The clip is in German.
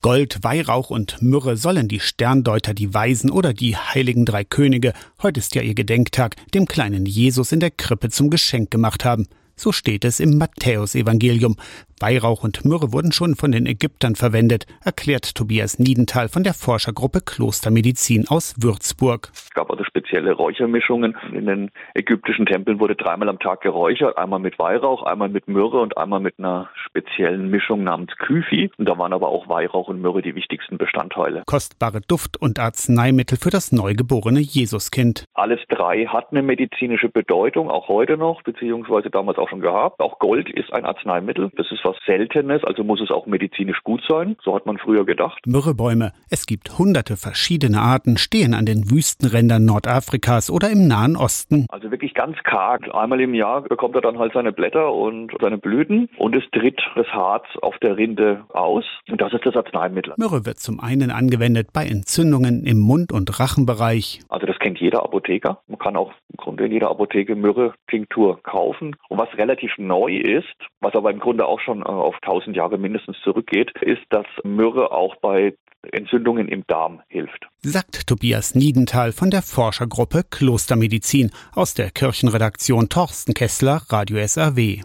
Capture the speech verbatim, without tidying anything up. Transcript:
Gold, Weihrauch und Myrrhe sollen die Sterndeuter, die Weisen oder die heiligen drei Könige, heute ist ja ihr Gedenktag, dem kleinen Jesus in der Krippe zum Geschenk gemacht haben. So steht es im Matthäusevangelium. Weihrauch und Myrrhe wurden schon von den Ägyptern verwendet, erklärt Tobias Niedenthal von der Forschergruppe Klostermedizin aus Würzburg. Es gab also spezielle Räuchermischungen. In den ägyptischen Tempeln wurde dreimal am Tag geräuchert, einmal mit Weihrauch, einmal mit Myrrhe und einmal mit einer speziellen Mischung namens Kyphi. Und da waren aber auch Weihrauch und Myrrhe die wichtigsten Bestandteile. Kostbare Duft- und Arzneimittel für das neugeborene Jesuskind. Alles drei hat eine medizinische Bedeutung, auch heute noch, beziehungsweise damals auch schon gehabt. Auch Gold ist ein Arzneimittel. Das ist was Seltenes, also muss es auch medizinisch gut sein. So hat man früher gedacht. Myrrhebäume. Es gibt hunderte verschiedene Arten, stehen an den Wüstenrändern Nordafrikas oder im Nahen Osten. Also wirklich ganz karg. Einmal im Jahr bekommt er dann halt seine Blätter und seine Blüten und es tritt das Harz auf der Rinde aus. Und das ist das Arzneimittel. Myrrhe wird zum einen angewendet bei Entzündungen im Mund- und Rachenbereich. Also das kennt jeder Apotheker. Man kann auch im Grunde in jeder Apotheke Myrrhe-Tinktur kaufen. Und was relativ neu ist, was aber im Grunde auch schon auf tausend Jahre mindestens zurückgeht, ist, dass Myrrhe auch bei Entzündungen im Darm hilft. Sagt Tobias Niedenthal von der Forschergruppe Klostermedizin aus der Kirchenredaktion Torsten Kessler, Radio S R W.